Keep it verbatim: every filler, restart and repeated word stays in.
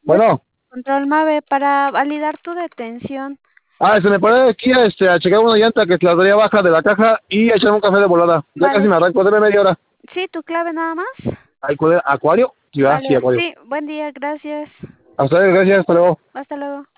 Bueno, Bueno, control MAVE para validar tu detención. ah, se me puede aquí este, a checar una llanta que la traía baja de la caja y echar un café de volada. Ya casi Vale, me arranco, deme media hora. sí, tu clave nada más. Acu- ¿Acuario? Sí, va, sí, Vale, acuario. sí, buen día, gracias. A ustedes, gracias, hasta luego. Hasta luego.